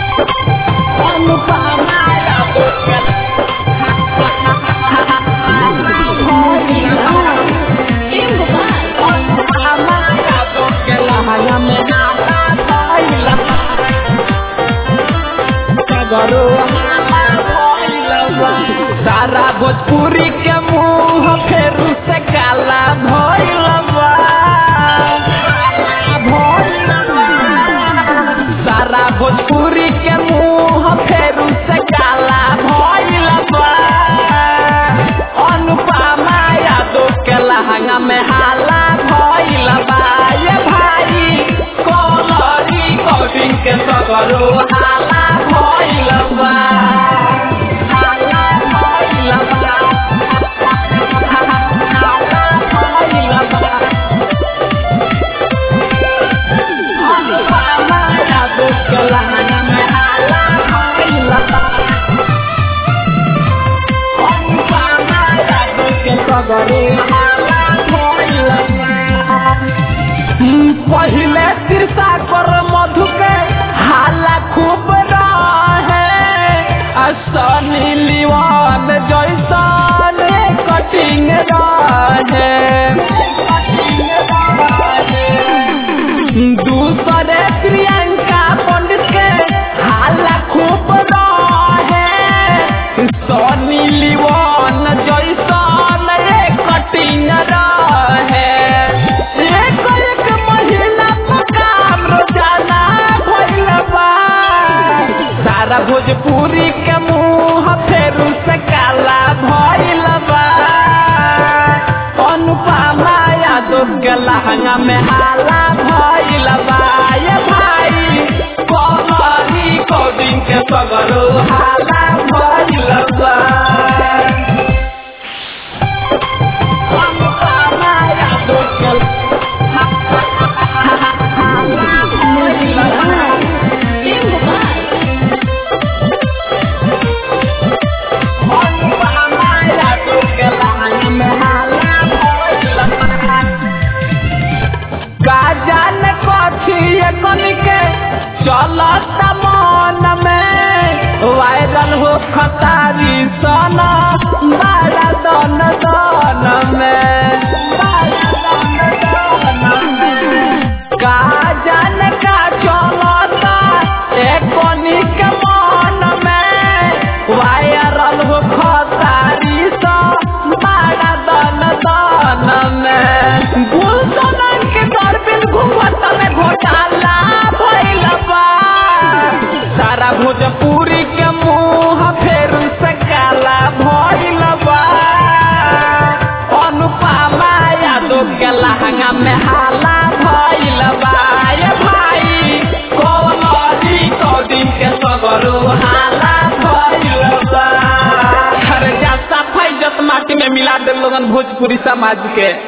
अनुपमा यादव के लहंगा में सारा भोजपुरी के मुँह फेर से काला भइलबा सारा भोजपुरी के मुँह फेर से काला भइलबा अनुपमा यादव के लहंगा में हाला भइलबा ये भाई कोलरी कोडिंग के सगरो हाला भइलबा पहले तिरसा कर मधु के हाला खूब रहे सनी लिवान जैसन कटिंग रहे दूसरे प्रियंका पंडित के हाला खूब रहे सनी लिवान जैसन कटिंग रहे एक महिला काम रोजाना भइलबा सारा भोजपुरी के मुँह फेर से काला भइलबा अनुपमा यादव के लहंगा में हाला भइलबा ये भाई कोलरी कोडिंग के सगरो हाला भइलबा अनुपमा यादव के चलता मन में वायरल हो खतारी सना बड़ा दन दन में का जान का चलता एक के मन में वायरल हो खतारी सा बड़ा दन दन में गुलशन के दरबिन घूमत में घोटाला सारा भोजपुरी के मुँह फेर से काला भइलबा अनुपमा यादव के लहंगा में हाला भइलबा ये भाई कोलरी कोडिंग के सगरो हाला भइलबा हर जा सफाई जत माटी में मिला दे लोगन भोजपुरी समाज के।